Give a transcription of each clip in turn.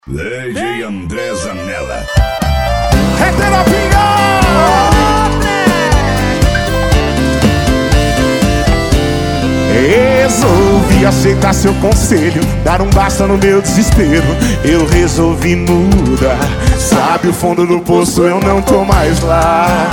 DJ André Zanella. É terapia! Resolvi aceitar seu conselho, dar um basta no meu desespero. Eu resolvi mudar. Sabe o fundo do poço, eu não tô mais lá.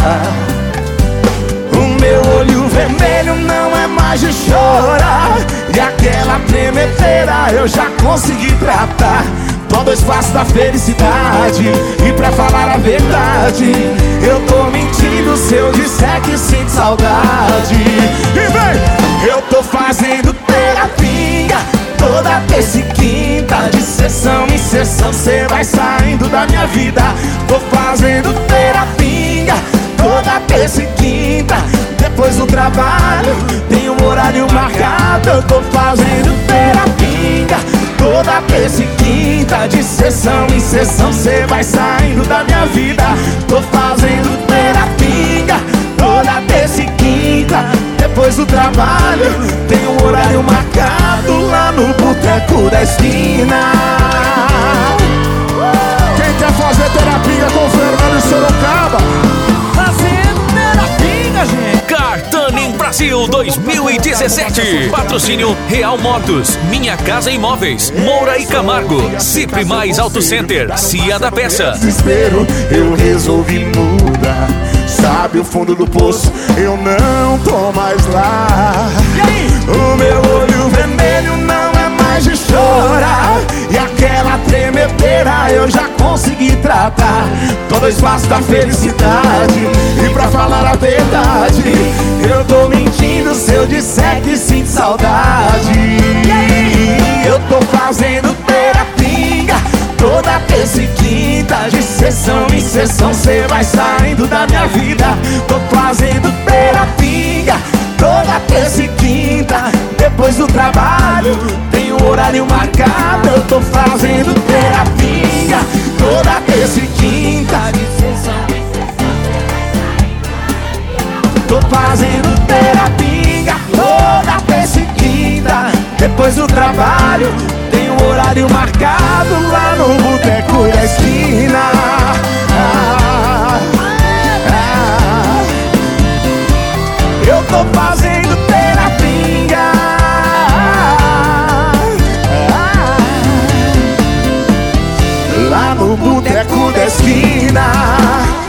O meu olho vermelho não é mais de chorar, e aquela tremedeira eu já consegui tratar. Tô dois passos da felicidade, e pra falar a verdade, eu tô mentindo se eu disser que sinto saudade. E vem! Eu tô fazendo terapia toda terça e quinta, de sessão em sessão cê vai saindo da minha vida. Tô fazendo terapia toda terça e quinta, depois do trabalho tem um horário marcado. Eu tô fazendo terapia toda terça e quinta, de sessão em sessão cê vai saindo da minha vida. Tô fazendo terapia toda terça e quinta, depois do trabalho tem um horário marcado lá no boteco da esquina. Quem quer fazer terapia com o Fernando Sorocaba? Fazendo terapia, gente. Cartanem Brasil 2017. Patrocínio Real Motos, Minha Casa Imóveis, Moura e Camargo, Cipri Mais Auto Center, Cia da Peça. Desespero, eu resolvi mudar. Sabe o fundo do poço, eu não tô mais lá. E aí? O meu olho vermelho não é mais de chorar, e aquela tremedeira eu já consegui tratar. Tô dois passos da felicidade, e pra falar a verdade, eu tô mentindo se eu disser que sinto saudade. E aí? Eu tô fazendo terapia toda terça e quinta, de sessão em sessão cê vai saindo da minha vida. Tô fazendo terapia toda terça e quinta, depois do trabalho tem um horário marcado. Eu tô fazendo terapia toda terça e quinta, de sessão em sessão cê vai saindo. Tô fazendo terapia toda terça e quinta, depois do trabalho tem um horário marcado lá no boteco da esquina. Eu tô fazendo terapia lá no boteco da esquina.